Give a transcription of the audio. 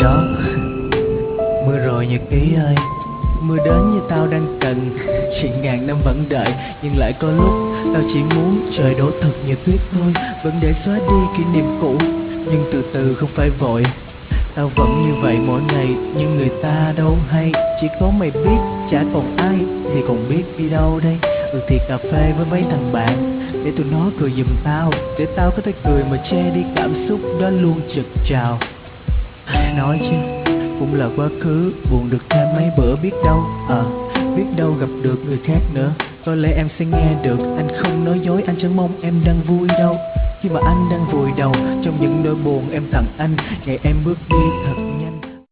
đó. Mưa rồi nhật ký ơi, mưa đến như tao đang cần. Chuyện ngàn năm vẫn đợi, nhưng lại có lúc tao chỉ muốn trời đổ thật như tuyết thôi. Vẫn để xóa đi kỷ niệm cũ, nhưng từ từ không phải vội. Tao vẫn như vậy mỗi ngày, nhưng người ta đâu hay. Chỉ có mày biết, chả còn ai thì còn biết đi đâu đây. Thì cà phê với mấy thằng bạn, để tụi nó cười giùm tao, để tao có thể cười mà che đi cảm xúc đó luôn chực trào. Nói chứ cũng là quá khứ, buồn được thêm mấy bữa biết đâu. Biết đâu gặp được người khác nữa, có lẽ em sẽ nghe được. Anh không nói dối, anh chẳng mong em đang vui đâu. Khi mà anh đang vùi đầu trong những nỗi buồn em tặng anh, ngày em bước đi thật